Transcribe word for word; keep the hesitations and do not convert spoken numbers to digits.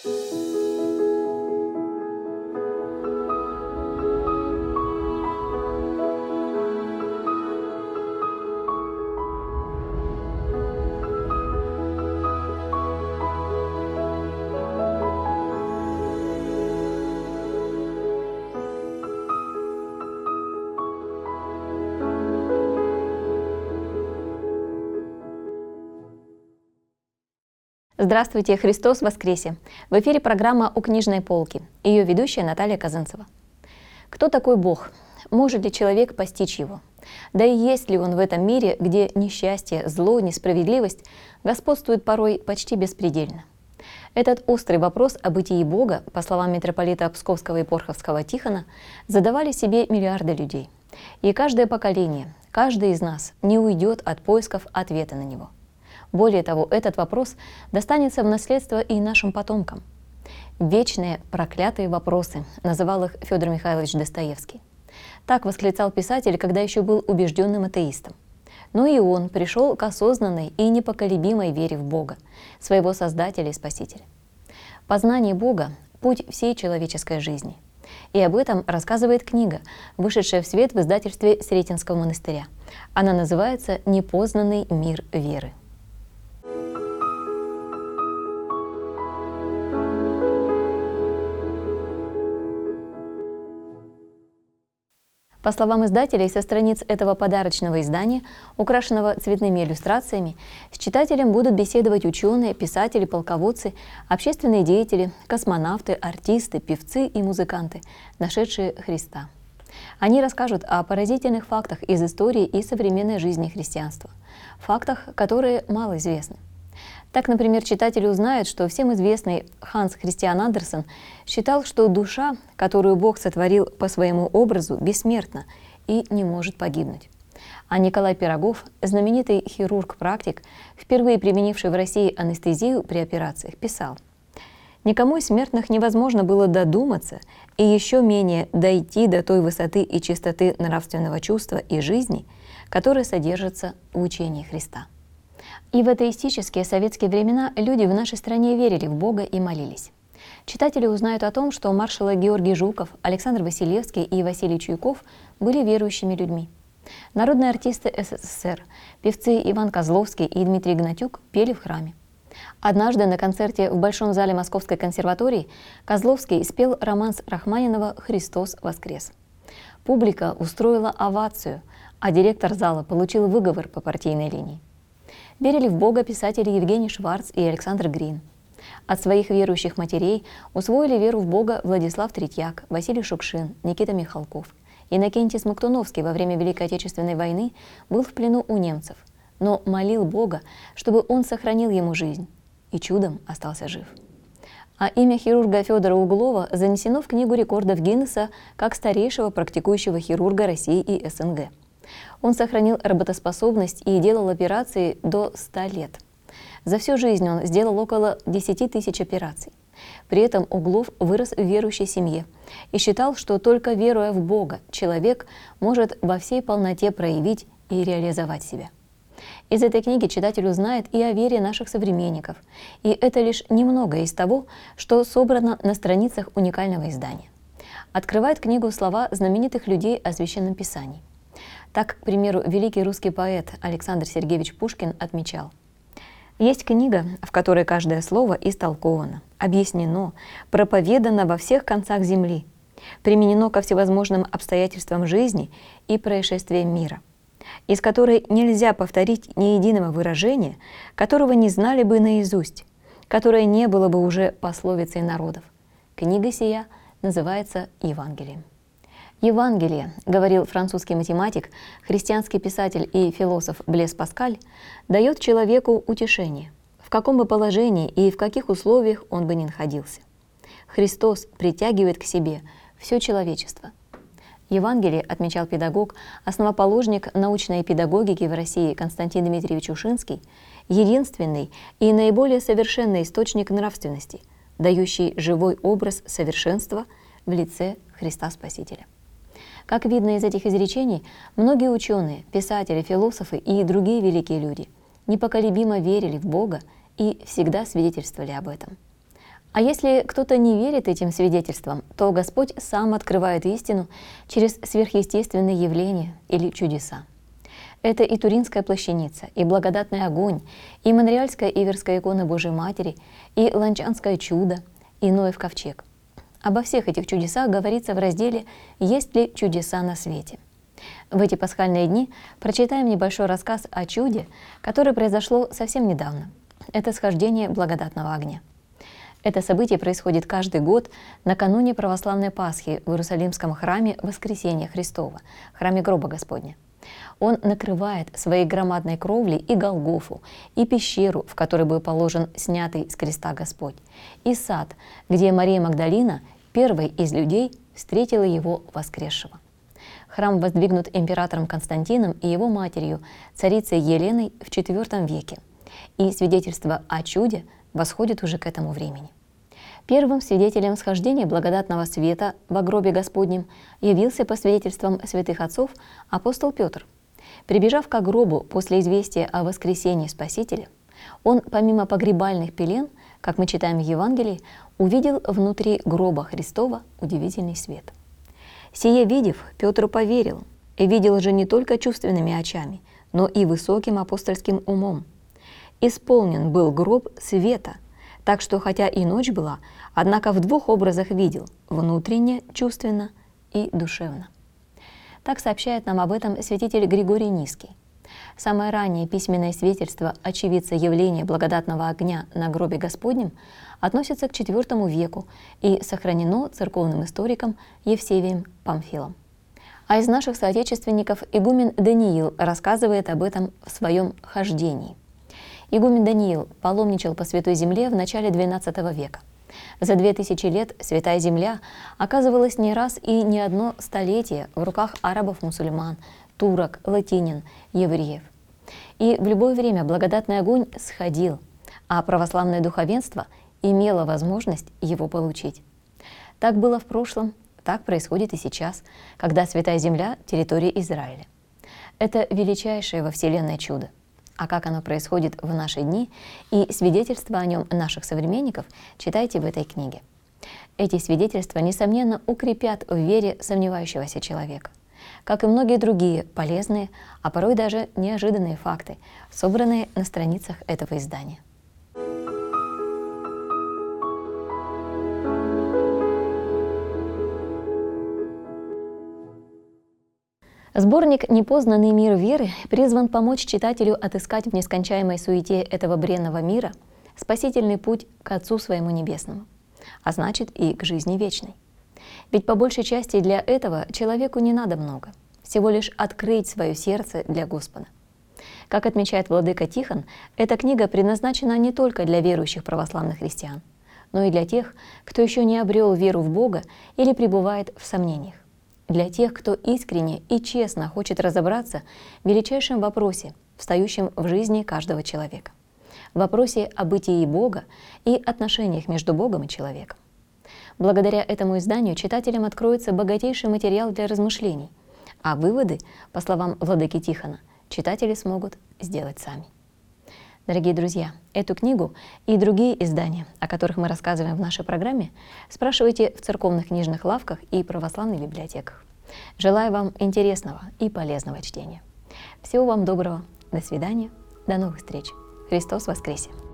Здравствуйте, Христос воскресе! В эфире программа «У книжной полки». Ее ведущая Наталья Казанцева. Кто такой Бог? Может ли человек постичь Его? Да и есть ли Он в этом мире, где несчастье, зло, несправедливость господствуют порой почти беспредельно? Этот острый вопрос о бытии Бога, по словам митрополита Псковского и Порховского Тихона, задавали себе миллиарды людей. И каждое поколение, каждый из нас не уйдет от поисков ответа на него. Более того, этот вопрос достанется в наследство и нашим потомкам. «Вечные проклятые вопросы», называл их Федор Михайлович Достоевский. Так восклицал писатель, когда еще был убежденным атеистом. Но и он пришел к осознанной и непоколебимой вере в Бога, своего Создателя и Спасителя. Познание Бога – путь всей человеческой жизни. И об этом рассказывает книга, вышедшая в свет в издательстве Сретенского монастыря. Она называется «Непознанный мир веры». По словам издателей, со страниц этого подарочного издания, украшенного цветными иллюстрациями, с читателем будут беседовать ученые, писатели, полководцы, общественные деятели, космонавты, артисты, певцы и музыканты, нашедшие Христа. Они расскажут о поразительных фактах из истории и современной жизни христианства, фактах, которые мало известны. Так, например, читатели узнают, что всем известный Ханс Христиан Андерсен считал, что душа, которую Бог сотворил по своему образу, бессмертна и не может погибнуть. А Николай Пирогов, знаменитый хирург-практик, впервые применивший в России анестезию при операциях, писал: «Никому из смертных невозможно было додуматься и еще менее дойти до той высоты и чистоты нравственного чувства и жизни, которая содержится в учении Христа». И в атеистические советские времена люди в нашей стране верили в Бога и молились. Читатели узнают о том, что маршалы Георгий Жуков, Александр Василевский и Василий Чуйков были верующими людьми. Народные артисты СССР, певцы Иван Козловский и Дмитрий Гнатюк пели в храме. Однажды на концерте в Большом зале Московской консерватории Козловский спел романс Рахманинова «Христос воскрес». Публика устроила овацию, а директор зала получил выговор по партийной линии. Верили в Бога писатели Евгений Шварц и Александр Грин. От своих верующих матерей усвоили веру в Бога Владислав Третьяк, Василий Шукшин, Никита Михалков. Иннокентий Смоктуновский во время Великой Отечественной войны был в плену у немцев, но молил Бога, чтобы он сохранил ему жизнь, и чудом остался жив. А имя хирурга Федора Углова занесено в Книгу рекордов Гиннесса как старейшего практикующего хирурга России и СНГ. Он сохранил работоспособность и делал операции до ста лет. За всю жизнь он сделал около десяти тысяч операций. При этом Углов вырос в верующей семье и считал, что только веруя в Бога человек может во всей полноте проявить и реализовать себя. Из этой книги читатель узнает и о вере наших современников, и это лишь немного из того, что собрано на страницах уникального издания. Открывает книгу слова знаменитых людей о Священном Писании. Так, к примеру, великий русский поэт Александр Сергеевич Пушкин отмечал: «Есть книга, в которой каждое слово истолковано, объяснено, проповедано во всех концах земли, применено ко всевозможным обстоятельствам жизни и происшествиям мира, из которой нельзя повторить ни единого выражения, которого не знали бы наизусть, которое не было бы уже пословицей народов. Книга сия называется Евангелием». «Евангелие, — говорил французский математик, христианский писатель и философ Блес Паскаль, — дает человеку утешение, в каком бы положении и в каких условиях он бы ни находился. Христос притягивает к себе все человечество». Евангелие, отмечал педагог, основоположник научной педагогики в России Константин Дмитриевич Ушинский, единственный и наиболее совершенный источник нравственности, дающий живой образ совершенства в лице Христа Спасителя. Как видно из этих изречений, многие ученые, писатели, философы и другие великие люди непоколебимо верили в Бога и всегда свидетельствовали об этом. А если кто-то не верит этим свидетельствам, то Господь сам открывает истину через сверхъестественные явления или чудеса. Это и Туринская плащаница, и благодатный огонь, и Монреальская Иверская икона Божией Матери, и Ланчанское чудо, и Ноев ковчег. Обо всех этих чудесах говорится в разделе «Есть ли чудеса на свете?». В эти пасхальные дни прочитаем небольшой рассказ о чуде, которое произошло совсем недавно. Это схождение благодатного огня. Это событие происходит каждый год накануне православной Пасхи в Иерусалимском храме Воскресения Христова, храме гроба Господня. Он накрывает своей громадной кровлей и Голгофу, и пещеру, в которой был положен снятый с креста Господь, и сад, где Мария Магдалина, первой из людей, встретила его воскресшего. Храм воздвигнут императором Константином и его матерью, царицей Еленой, в четвёртом веке, и свидетельство о чуде восходит уже к этому времени. Первым свидетелем схождения благодатного света во гробе Господнем явился, по свидетельствам святых отцов, апостол Петр. Прибежав к гробу после известия о воскресении Спасителя, он, помимо погребальных пелен, как мы читаем в Евангелии, увидел внутри гроба Христова удивительный свет. Сие видев, Петр поверил, и видел же не только чувственными очами, но и высоким апостольским умом. Исполнен был гроб света, так что, хотя и ночь была, однако в двух образах видел – внутренне, чувственно и душевно. Так сообщает нам об этом святитель Григорий Низкий. Самое раннее письменное свидетельство очевидца явления благодатного огня на гробе Господнем относится к четвёртому веку и сохранено церковным историком Евсевием Памфилом. А из наших соотечественников игумен Даниил рассказывает об этом в своем «Хождении». Игумен Даниил паломничал по Святой Земле в начале двенадцатого века. За две тысячи лет Святая Земля оказывалась не раз и не одно столетие в руках арабов-мусульман, турок, латинин, евреев. И в любое время благодатный огонь сходил, а православное духовенство имело возможность его получить. Так было в прошлом, так происходит и сейчас, когда Святая Земля – территория Израиля. Это величайшее во Вселенной чудо. А как оно происходит в наши дни и свидетельства о нем наших современников читайте в этой книге. Эти свидетельства, несомненно, укрепят в вере сомневающегося человека, как и многие другие полезные, а порой даже неожиданные факты, собранные на страницах этого издания. Сборник «Непознанный мир веры» призван помочь читателю отыскать в нескончаемой суете этого бренного мира спасительный путь к Отцу Своему Небесному, а значит и к жизни вечной. Ведь по большей части для этого человеку не надо много, всего лишь открыть свое сердце для Господа. Как отмечает владыка Тихон, эта книга предназначена не только для верующих православных христиан, но и для тех, кто еще не обрел веру в Бога или пребывает в сомнениях. Для тех, кто искренне и честно хочет разобраться в величайшем вопросе, встающем в жизни каждого человека. В вопросе о бытии Бога и отношениях между Богом и человеком. Благодаря этому изданию читателям откроется богатейший материал для размышлений, а выводы, по словам владыки Тихона, читатели смогут сделать сами. Дорогие друзья, эту книгу и другие издания, о которых мы рассказываем в нашей программе, спрашивайте в церковных книжных лавках и православных библиотеках. Желаю вам интересного и полезного чтения. Всего вам доброго. До свидания. До новых встреч. Христос воскресе!